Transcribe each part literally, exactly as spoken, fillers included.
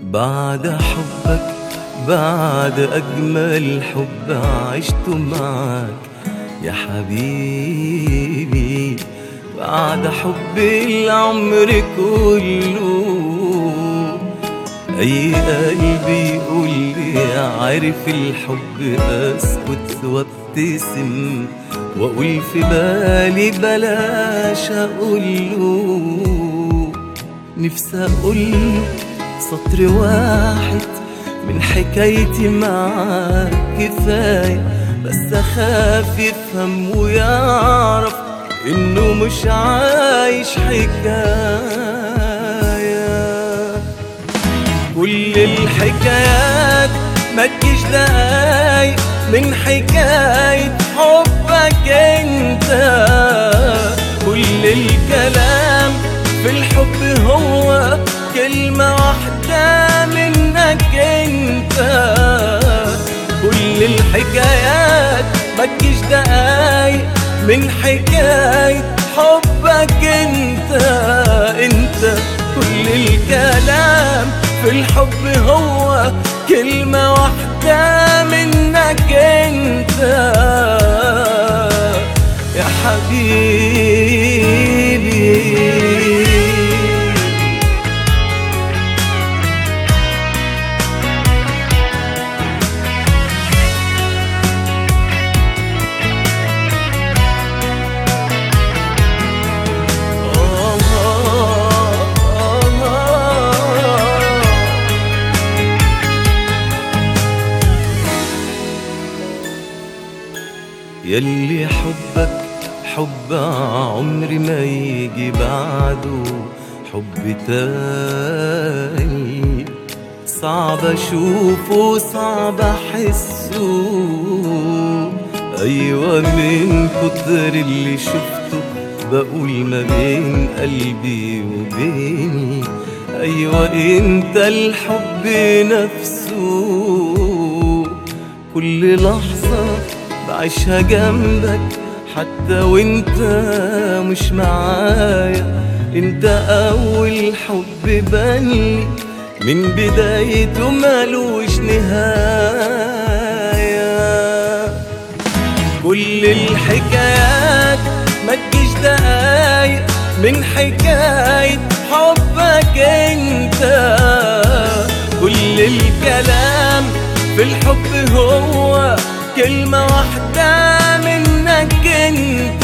بعد حبك، بعد أجمل حب عشته معاك يا حبيبي، بعد حب العمر كله، أي قلبي يقول لي عارف الحب أسكت وابتسم وأقول في بالي بلاش أقوله. نفسي أقول سطر واحد من حكايتي معاك كفاية، بس أخاف يفهم ويعرف إنه مش عايش حكاية. كل الحكايات ما تجيش دقايق من حكاية حبك انت. كل الكلام في الحب هو كلمة واحدة منك انت. كل الحكايات ما تجيش دقايق من حكاية حبك انت انت. كل الكلام في الحب هو كلمة واحدة منك انت يا حبيبي. يلي حبك حب عمري ما يجي بعده حب تاني، صعب اشوفه صعب احسه. ايوه من كتر اللي شفته بقول ما بين قلبي وبيني ايوه انت الحب نفسه. كل لحظة بعيشها جنبك حتى وانت مش معايا، انت اول حب بني من بدايته مالوش نهاية. كل الحكايات ما تجيش دقايق من حكاية حبك انت. كل الكلام في الحب هو كلمة واحدة منك انت.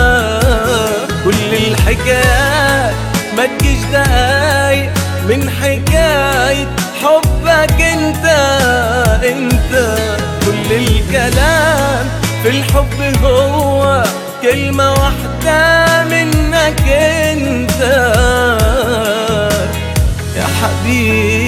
كل الحكايات ما تجيش دقايق من حكاية حبك انت انت. كل الكلام في الحب هو كلمة واحدة منك انت يا حبيبي.